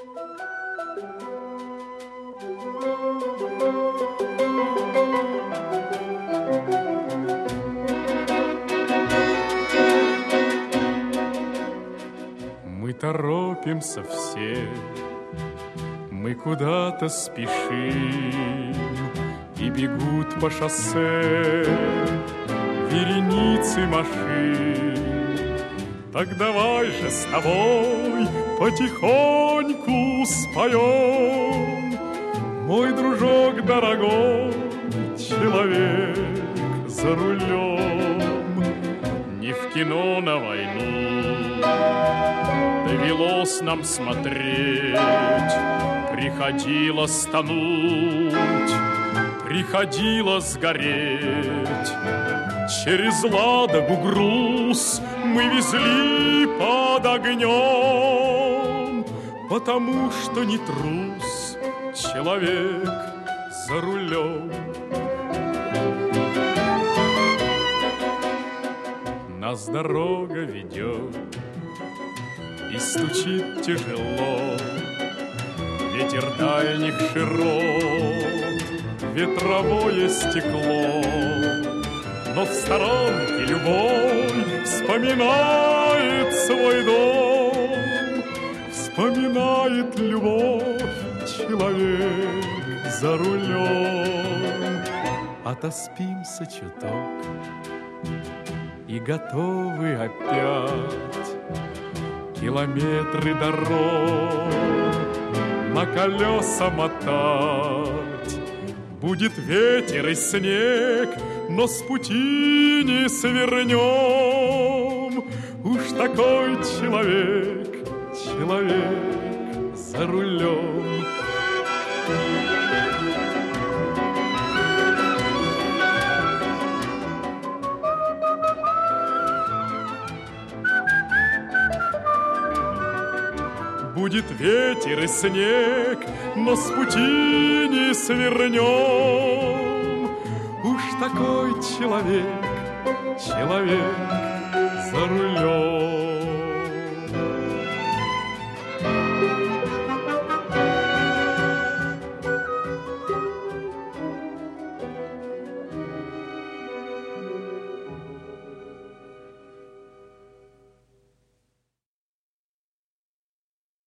Мы торопимся все, мы куда-то спешим, и бегут по шоссе вереницы машин. Так давай же с тобой потихоньку споем, мой дружок дорогой, человек за рулем. Не в кино на войну довелось нам смотреть, приходилось тонуть, приходилось гореть. Через Ладогу груз мы везли под огнем, потому что не трус человек за рулем. Нас дорога ведет и стучит тяжело, ветер дальних широт, ветровое стекло. Но в сторонке любовь вспоминает свой дом, вспоминает любовь человек за рулем. Отоспимся чуток и готовы опять километры дорог на колеса мотать. Будет ветер и снег, но с пути не свернем. Уж такой человек, человек за рулем. Будет ветер и снег, но с пути не свернем. Уж такой человек, человек за рулем.